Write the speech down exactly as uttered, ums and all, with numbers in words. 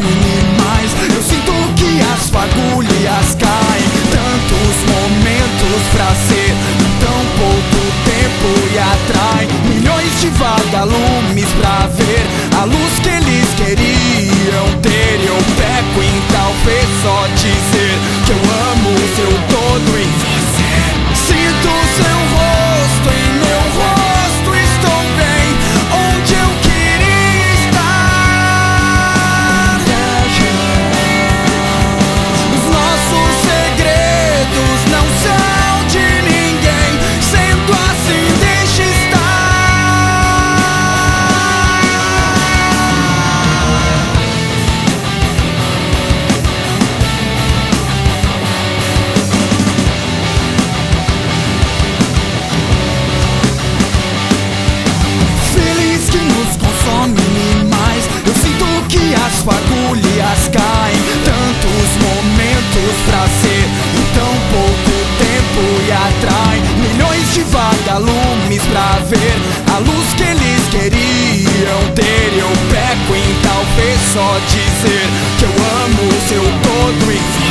minimais. Eu sinto que as fagulhas caem. Tantos momentos pra ser tão pouco tempo e atrai milhões de vagalumes pra ver a luz que eles queriam ter. Eu peco em talvez só dizer que eu amo o seu todo em você. Sinto seu rosto em meu rosto, estou bem onde eu queria estar. Os nossos segredos não são de ninguém, sendo assim deixa estar. Feelings que nos consomem mais. Eu sinto que as fagulhas caem. Tantos momentos pra ser em tão pouco tempo e atrai milhões de vagalumes pra ver a luz que eles queriam ter. Eu peco em talvez só dizer que eu amo o seu todo e